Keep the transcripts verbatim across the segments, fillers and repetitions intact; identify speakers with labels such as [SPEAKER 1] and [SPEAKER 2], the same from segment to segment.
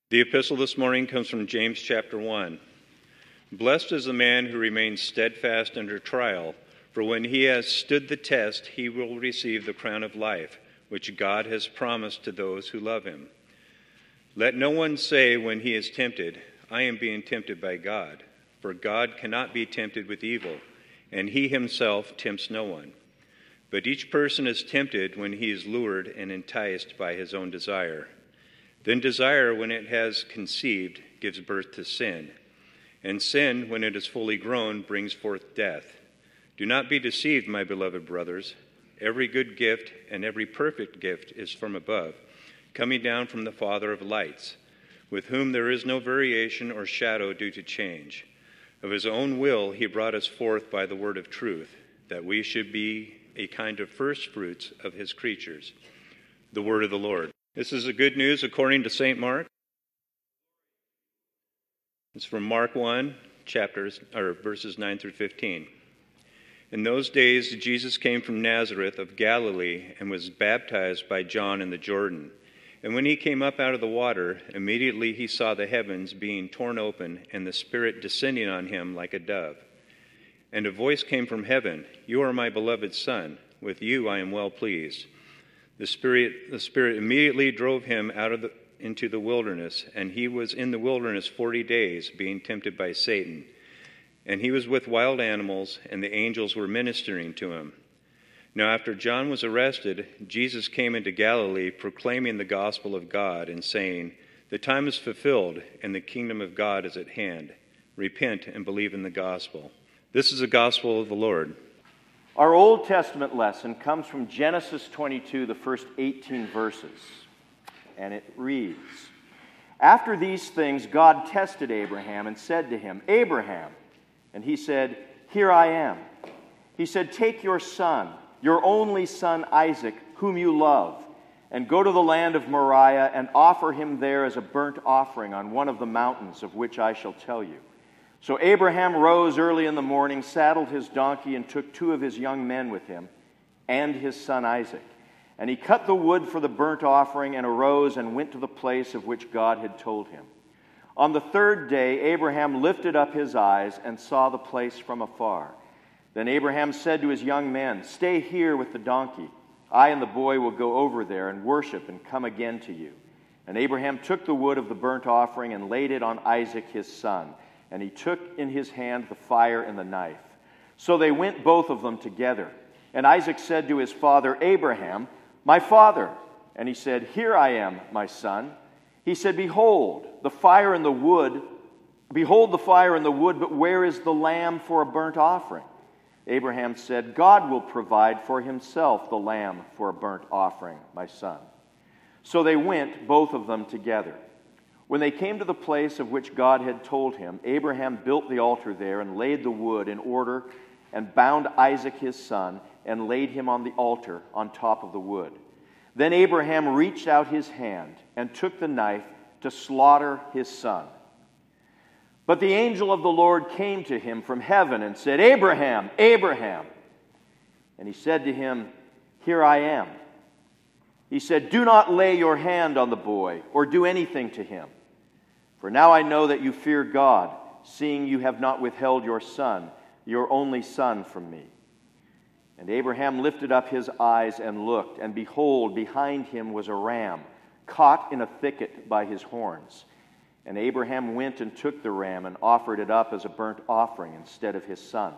[SPEAKER 1] The epistle this morning comes from James chapter one. Blessed is the man who remains steadfast under trial, for when he has stood the test, he will receive the crown of life, which God has promised to those who love him. Let no one say when he is tempted, I am being tempted by God, for God cannot be tempted with evil, and he himself tempts no one. But each person is tempted when he is lured and enticed by his own desire. Then desire, when it has conceived, gives birth to sin. And sin, when it is fully grown, brings forth death. Do not be deceived, my beloved brothers. Every good gift and every perfect gift is from above, coming down from the Father of lights, with whom there is no variation or shadow due to change. Of his own will he brought us forth by the word of truth, that we should be a kind of first fruits of his creatures. The word of the Lord. This is the good news according to Saint Mark. It's from Mark one, chapters or verses nine through fifteen. In those days Jesus came from Nazareth of Galilee and was baptized by John in the Jordan. And when he came up out of the water, immediately he saw the heavens being torn open and the Spirit descending on him like a dove. And a voice came from heaven, You are my beloved Son, with you I am well pleased. The Spirit, the Spirit immediately drove him out of the, into the wilderness, and he was in the wilderness forty days, being tempted by Satan. And he was with wild animals, and the angels were ministering to him. Now after John was arrested, Jesus came into Galilee, proclaiming the gospel of God, and saying, The time is fulfilled, and the kingdom of God is at hand. Repent and believe in the gospel. This is the gospel of the Lord.
[SPEAKER 2] Our Old Testament lesson comes from Genesis twenty-two, the first eighteen verses, and it reads, After these things God tested Abraham and said to him, Abraham, and he said, Here I am. He said, Take your son, your only son Isaac, whom you love, and go to the land of Moriah and offer him there as a burnt offering on one of the mountains of which I shall tell you. So Abraham rose early in the morning, saddled his donkey, and took two of his young men with him, and his son Isaac. And he cut the wood for the burnt offering, and arose and went to the place of which God had told him. On the third day Abraham lifted up his eyes and saw the place from afar. Then Abraham said to his young men, Stay here with the donkey. I and the boy will go over there and worship and come again to you. And Abraham took the wood of the burnt offering and laid it on Isaac his son. And he took in his hand the fire and the knife. So they went both of them together. And Isaac said to his father Abraham, My father. And he said, Here I am, my son. He said, Behold, the fire and the wood, behold the fire and the wood, but where is the lamb for a burnt offering? Abraham said, God will provide for himself the lamb for a burnt offering, my son. So they went, both of them together. When they came to the place of which God had told him, Abraham built the altar there and laid the wood in order and bound Isaac his son and laid him on the altar on top of the wood. Then Abraham reached out his hand and took the knife to slaughter his son. But the angel of the Lord came to him from heaven and said, Abraham, Abraham. And he said to him, Here I am. He said, Do not lay your hand on the boy or do anything to him. For now I know that you fear God, seeing you have not withheld your son, your only son, from me. And Abraham lifted up his eyes and looked, and behold, behind him was a ram, caught in a thicket by his horns. And Abraham went and took the ram and offered it up as a burnt offering instead of his son.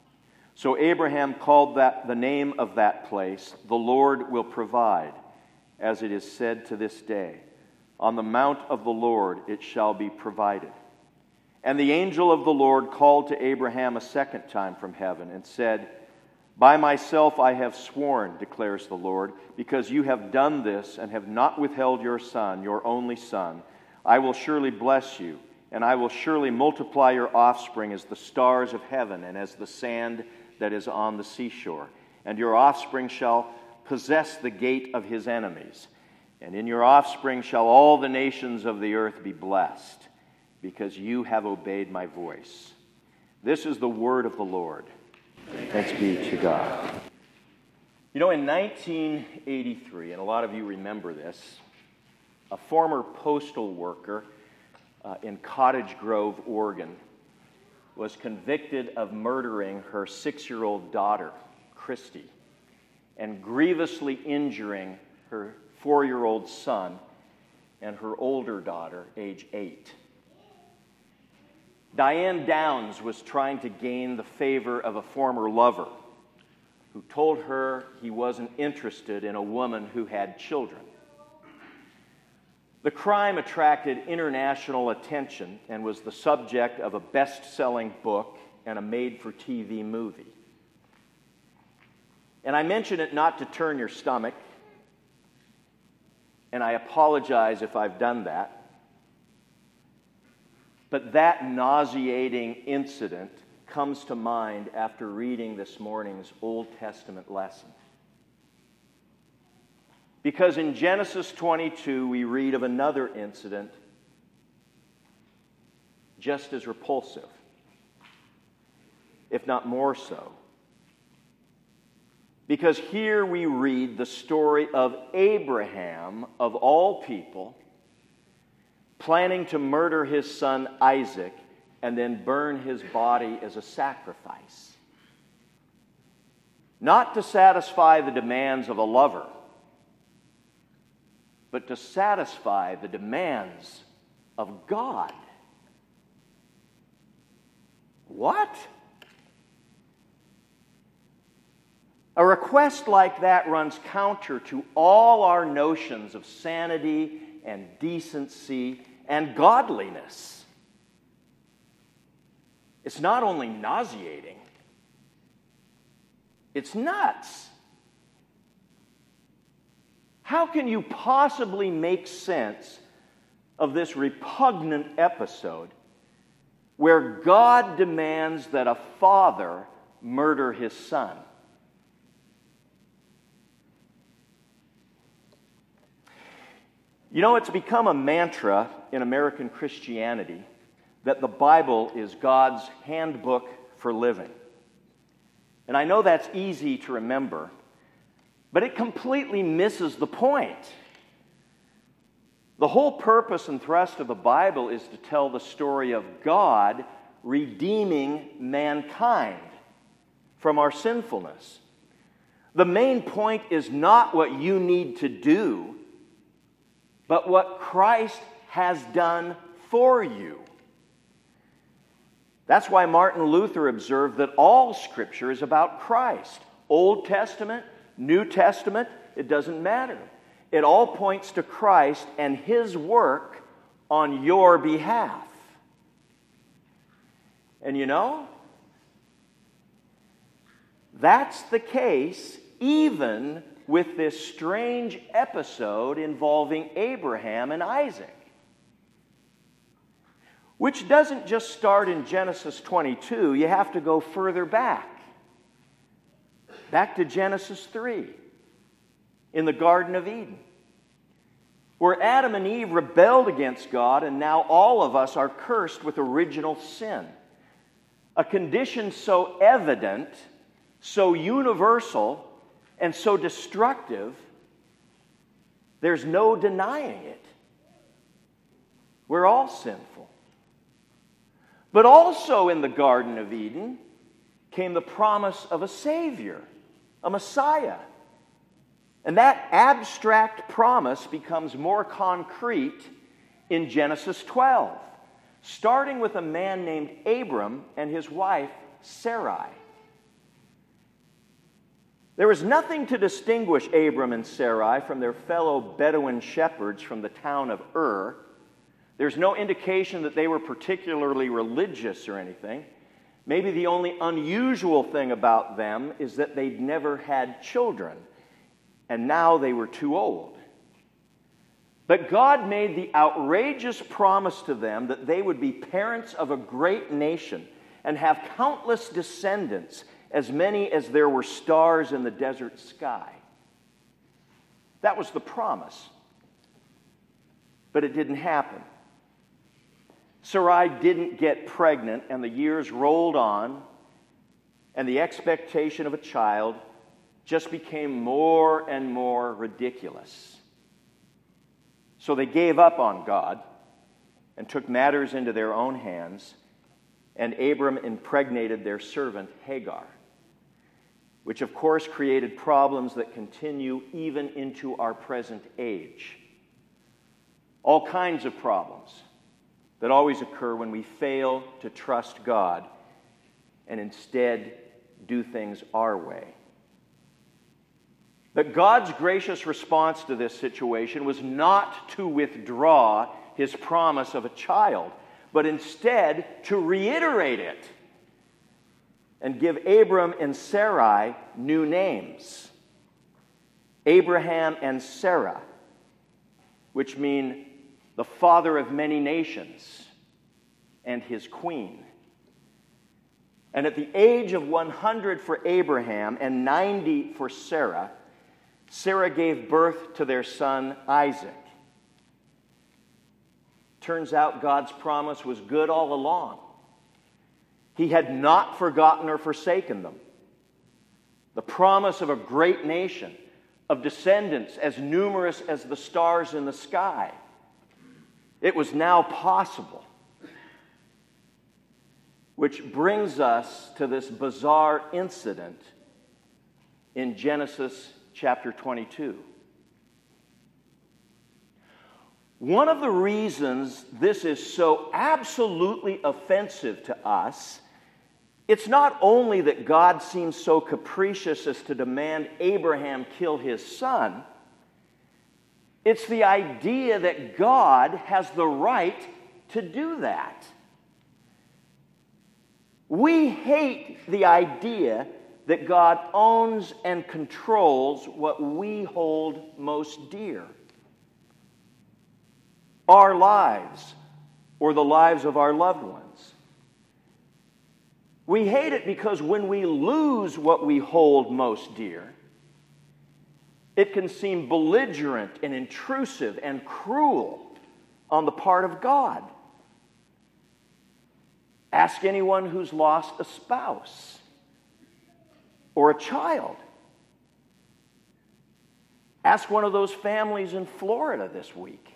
[SPEAKER 2] So Abraham called that the name of that place, The Lord Will Provide, as it is said to this day, On the mount of the Lord it shall be provided. And the angel of the Lord called to Abraham a second time from heaven and said, By myself I have sworn, declares the Lord, because you have done this and have not withheld your son, your only son, I will surely bless you, and I will surely multiply your offspring as the stars of heaven and as the sand that is on the seashore. And your offspring shall possess the gate of his enemies. And in your offspring shall all the nations of the earth be blessed, because you have obeyed my voice. This is the word of the Lord. Thanks be to God. You know, in nineteen eighty-three, and a lot of you remember this, a former postal worker uh, in Cottage Grove, Oregon, was convicted of murdering her six-year-old daughter, Christy, and grievously injuring her four-year-old son and her older daughter, age eight. Diane Downs was trying to gain the favor of a former lover who told her he wasn't interested in a woman who had children. The crime attracted international attention and was the subject of a best-selling book and a made-for-T V movie. And I mention it not to turn your stomach, and I apologize if I've done that, but that nauseating incident comes to mind after reading this morning's Old Testament lesson. Because in Genesis twenty-two, we read of another incident just as repulsive, if not more so. Because here we read the story of Abraham, of all people, planning to murder his son Isaac and then burn his body as a sacrifice. Not to satisfy the demands of a lover, but to satisfy the demands of God. What? A request like that runs counter to all our notions of sanity and decency and godliness. It's not only nauseating, it's nuts. How can you possibly make sense of this repugnant episode where God demands that a father murder his son? You know, it's become a mantra in American Christianity that the Bible is God's handbook for living. And I know that's easy to remember, but it completely misses the point. The whole purpose and thrust of the Bible is to tell the story of God redeeming mankind from our sinfulness. The main point is not what you need to do, but what Christ has done for you. That's why Martin Luther observed that all Scripture is about Christ. Old Testament, New Testament, it doesn't matter. It all points to Christ and His work on your behalf. And you know, that's the case even with this strange episode involving Abraham and Isaac, which doesn't just start in Genesis twenty-two. You have to go further back. Back to Genesis three, in the Garden of Eden, where Adam and Eve rebelled against God, and now all of us are cursed with original sin. A condition so evident, so universal, and so destructive, there's no denying it. We're all sinful. But also in the Garden of Eden came the promise of a Savior, a Messiah. And that abstract promise becomes more concrete in Genesis twelve, starting with a man named Abram and his wife Sarai. There was nothing to distinguish Abram and Sarai from their fellow Bedouin shepherds from the town of Ur. There's no indication that they were particularly religious or anything. Maybe the only unusual thing about them is that they'd never had children, and now they were too old. But God made the outrageous promise to them that they would be parents of a great nation and have countless descendants, as many as there were stars in the desert sky. That was the promise. But it didn't happen. Sarai didn't get pregnant, and the years rolled on, and the expectation of a child just became more and more ridiculous. So they gave up on God and took matters into their own hands, and Abram impregnated their servant Hagar, which of course created problems that continue even into our present age. All kinds of problems that always occur when we fail to trust God and instead do things our way. But God's gracious response to this situation was not to withdraw his promise of a child, but instead to reiterate it and give Abram and Sarai new names. Abraham and Sarah, which mean the father of many nations and his queen. And at the age of one hundred for Abraham and ninety for Sarah, Sarah gave birth to their son Isaac. Turns out God's promise was good all along. He had not forgotten or forsaken them. The promise of a great nation, of descendants as numerous as the stars in the sky. It was now possible. Which brings us to this bizarre incident in Genesis chapter twenty-two. One of the reasons this is so absolutely offensive to us, it's not only that God seems so capricious as to demand Abraham kill his son, it's the idea that God has the right to do that. We hate the idea that God owns and controls what we hold most dear. Our lives, or the lives of our loved ones. We hate it because when we lose what we hold most dear, it can seem belligerent and intrusive and cruel on the part of God. Ask anyone who's lost a spouse or a child. Ask one of those families in Florida this week.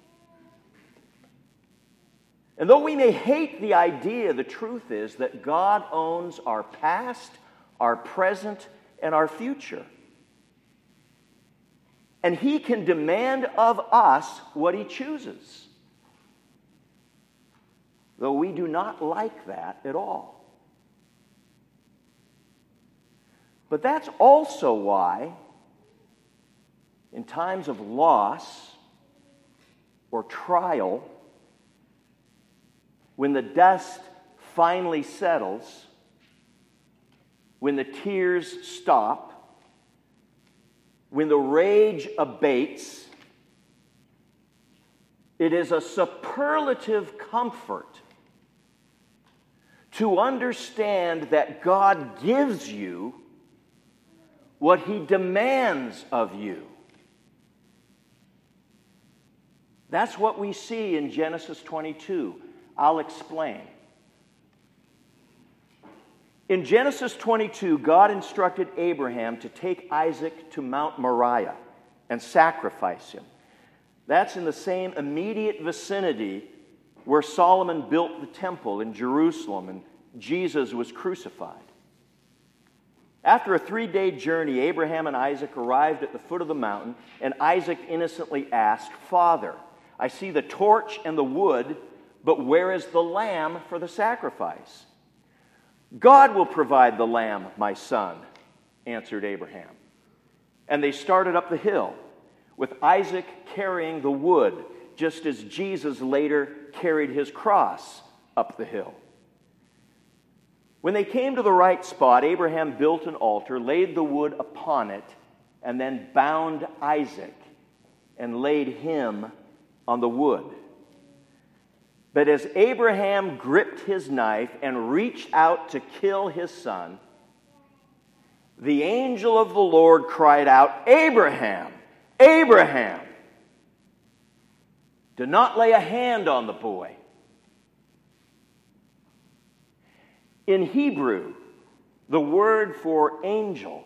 [SPEAKER 2] And though we may hate the idea, the truth is that God owns our past, our present, and our future. And He can demand of us what He chooses. Though we do not like that at all. But that's also why, in times of loss or trial, when the dust finally settles, when the tears stop, when the rage abates, it is a superlative comfort to understand that God gives you what He demands of you. That's what we see in Genesis twenty-two. I'll explain. In Genesis twenty-two, God instructed Abraham to take Isaac to Mount Moriah and sacrifice him. That's in the same immediate vicinity where Solomon built the temple in Jerusalem and Jesus was crucified. After a three-day journey, Abraham and Isaac arrived at the foot of the mountain, and Isaac innocently asked, "Father, I see the torch and the wood, but where is the lamb for the sacrifice?" "God will provide the lamb, my son," answered Abraham. And they started up the hill, with Isaac carrying the wood, just as Jesus later carried his cross up the hill. When they came to the right spot, Abraham built an altar, laid the wood upon it, and then bound Isaac and laid him on the wood. But as Abraham gripped his knife and reached out to kill his son, the angel of the Lord cried out, "Abraham, Abraham, do not lay a hand on the boy." In Hebrew, the word for angel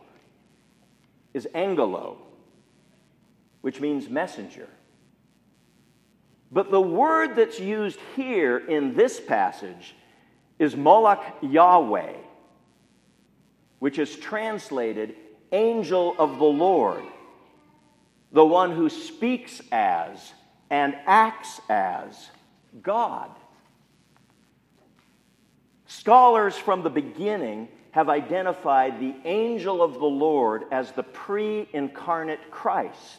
[SPEAKER 2] is angelo, which means messenger. But the word that's used here in this passage is Malach Yahweh, which is translated angel of the Lord, the one who speaks as and acts as God. Scholars from the beginning have identified the angel of the Lord as the pre-incarnate Christ.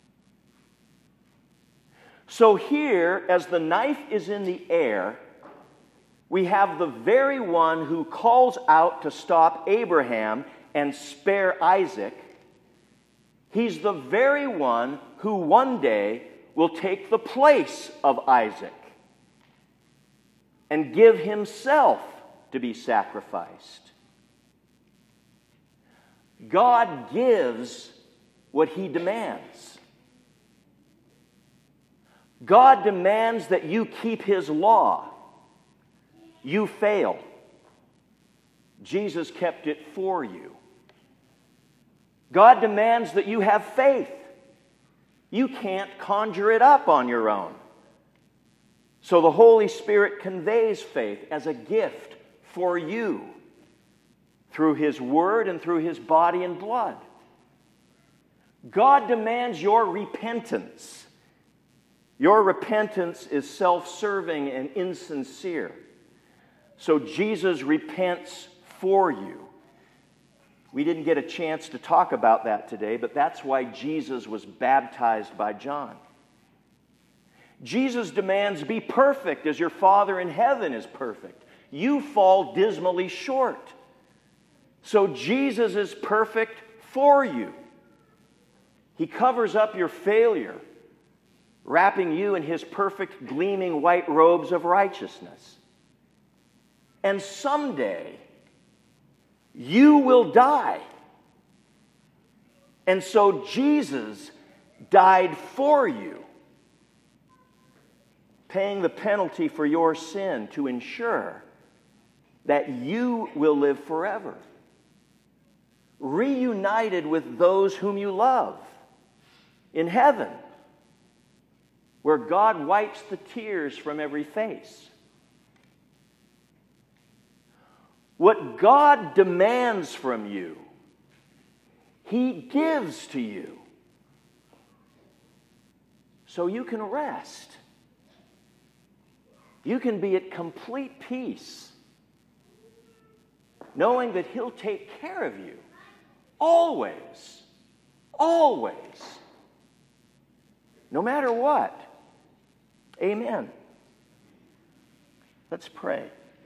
[SPEAKER 2] So here, as the knife is in the air, we have the very one who calls out to stop Abraham and spare Isaac. He's the very one who one day will take the place of Isaac and give himself to be sacrificed. God gives what he demands. God demands that you keep his law. You fail. Jesus kept it for you. God demands that you have faith. You can't conjure it up on your own. So the Holy Spirit conveys faith as a gift for you through his word and through his body and blood. God demands your repentance. Your repentance is self-serving and insincere. So Jesus repents for you. We didn't get a chance to talk about that today, but that's why Jesus was baptized by John. Jesus demands, be perfect as your Father in heaven is perfect. You fall dismally short. So Jesus is perfect for you. He covers up your failure, wrapping you in his perfect gleaming white robes of righteousness. And someday, you will die. And so Jesus died for you, paying the penalty for your sin to ensure that you will live forever, reunited with those whom you love in heaven, where God wipes the tears from every face. What God demands from you, he gives to you, so you can rest. You can be at complete peace, knowing that he'll take care of you always, always, no matter what. Amen. Let's pray.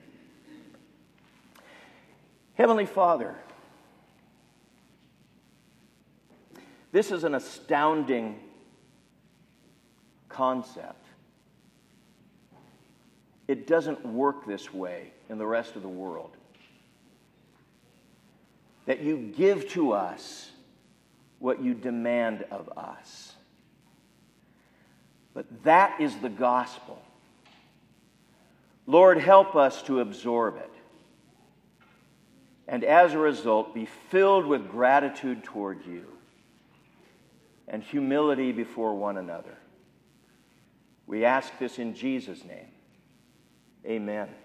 [SPEAKER 2] Heavenly Father, this is an astounding concept. It doesn't work this way in the rest of the world. That you give to us what you demand of us. But that is the gospel. Lord, help us to absorb it. And as a result, be filled with gratitude toward you and humility before one another. We ask this in Jesus' name. Amen.